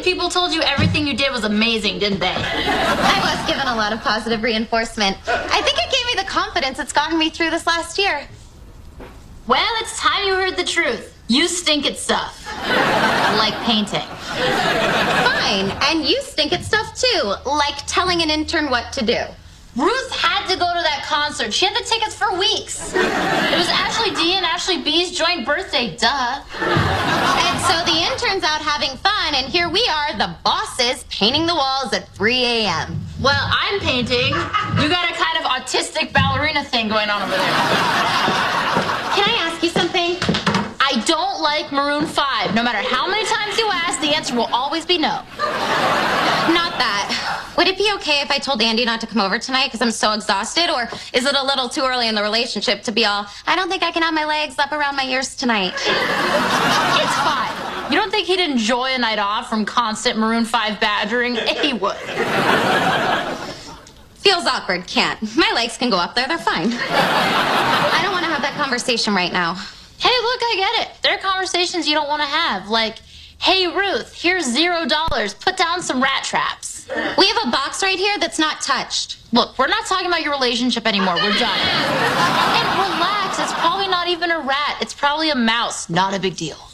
people told you everything you did was amazing, didn't they? I was given a lot of positive reinforcement. I think it gave me the confidence that's gotten me through this last year. Well, it's time you heard the truth. You stink at stuff. Like painting. Fine, and you stink at stuff too, like telling an intern what to do. Ruth had to go to that concert. She had the tickets for weeks. It was Ashley D and Ashley B's joint birthday, duh. And so the intern's out having fun, and here we are, the bosses, painting the walls at 3 a.m. Well, I'm painting. You got a kind of autistic ballerina thing going on over there. Can I ask you something? I don't like Maroon 5. No matter how many times you ask, the answer will always be no. Not that. Would it be okay if I told Andy not to come over tonight because I'm so exhausted? Or is it a little too early in the relationship to be all, I don't think I can have my legs up around my ears tonight? It's fine. You don't think he'd enjoy a night off from constant Maroon 5 badgering? He would. Feels awkward, can't. My legs can go up there, they're fine. I don't want to have that conversation right now. Hey, look, I get it. There are conversations you don't want to have, like, hey, Ruth, here's $0. Put down some rat traps. We have a box right here that's not touched. Look, we're not talking about your relationship anymore. We're done. And relax. It's probably not even a rat. It's probably a mouse. Not a big deal.